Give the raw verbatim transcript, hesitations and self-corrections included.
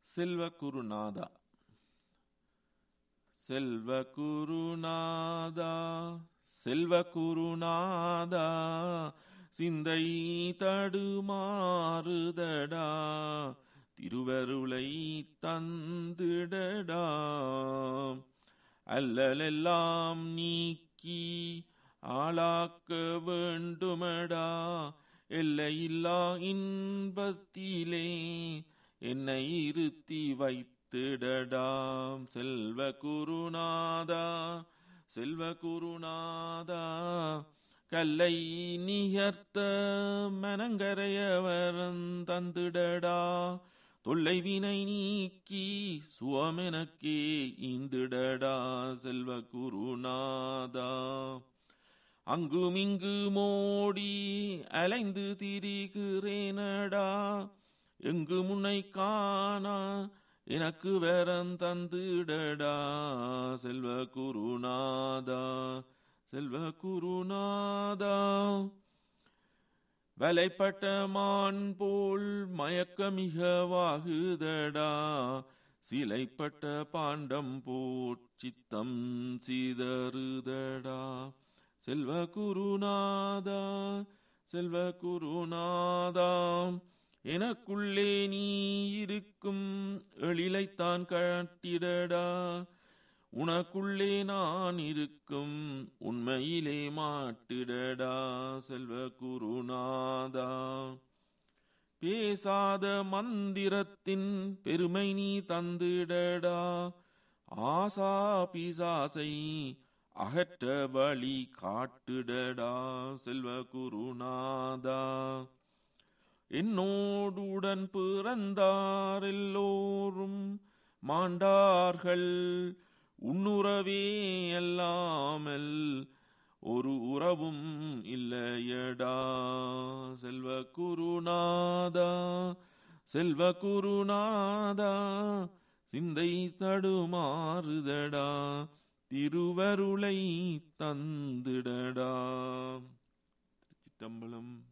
செல்வ குருநாதா. செல்வ குருநாதா செல்வ குருநாதா சிந்தை தடுமாறுதடா, திருவருளை தந்திடடா. அல்லலெல்லாம் நீக்கி ஆளாக்க வேண்டுமடா, எல்லையில்லா இன்பத்திலே என்னை இருத்தி வைத்திடடாம். செல்வ குருநாதா செல்வ குருநாதா கல்லை நிகர்த்த மனங்கரையவரன் தந்திடடா, தொல்லை வினை நீக்கி சுவமெனக்கே ஈந்திடடா. செல்வ குருநாதா அங்குமிங்கு மோடி அலைந்து திரிகிறேனடா, எங்கு முன்னை காணா எனக்கு வேறன் தந்திடடா. செல்வ குருநாதா செல்வ குருநாதா வலைப்பட்ட மான் போல் மயக்கமிக வாகுதடா, சிலைப்பட்ட பாண்டம் போற் சித்தம் சிதறுதடா. செல்வ குருநாதா செல்வ குருநாதா எனக்குள்ளே நீ இருக்கும் எழிலைத்தான் காட்டிடடா, உனக்குள்ளே நான் இருக்கும் உண்மையிலே மாட்டிடடா. செல்வ குருநாதா பேசாத மந்திரத்தின் பெருமை நீ தந்திடடா, ஆசா பிசாசை அகற்ற வழி காட்டுடடா. செல்வ குருநாதா என்னோடுடன் பிறந்தார் எல்லோரும் மாண்டார்கள், உன்னுறவே அல்லாமல் ஒரு உறவும் இல்லையடா. செல்வ குருநாதா செல்வ குருநாதா சிந்தை தடுமாறுதடா, திருவருளை தந்திடடா. சிற்றம்பலம்.